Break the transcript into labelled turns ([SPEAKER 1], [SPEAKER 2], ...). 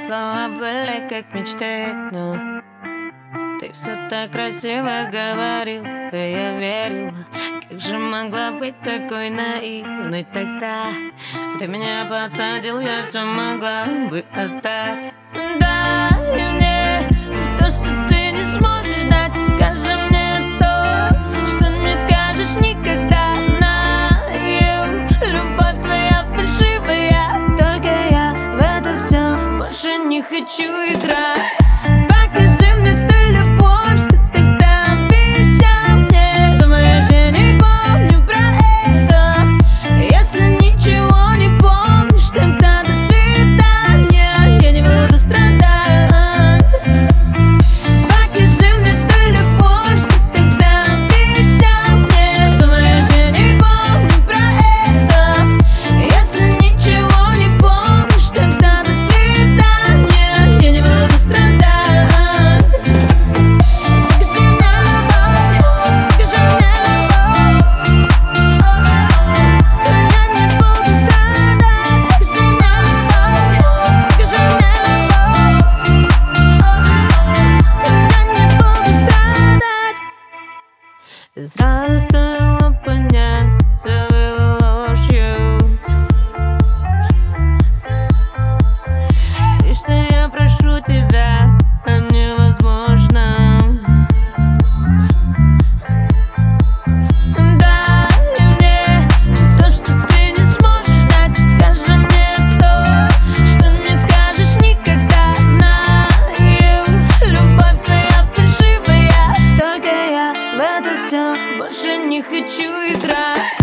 [SPEAKER 1] слова были как мечты, но ты все так красиво говорил, и я верила. Как же могла быть такой наивной тогда? Ты меня подсадил, я все могла бы отдать. Дай мне то, что ты не сможешь дать. Скажи мне то, что не скажешь никогда. Знаю, любовь твоя фальшивая, только я в это все больше не хочу играть. Покажи мне ту любовь, что тогда обещал мне. Думаешь, я не помню про это? Если ничего не помнишь, тогда до свидания, я не буду страдать. Покажи мне ту любовь, что тогда обещал мне. Думаешь, я не помню про это? Если ничего не помнишь, тогда до свидания, я не буду страдать. Сразу стоило понять, все было ложью, и что я прошу тебя о невозможном. Дай мне то, что ты не сможешь дать. Скажи мне то, что не скажешь никогда. Знаю, любовь твоя фальшивая, только я в это все больше не хочу играть.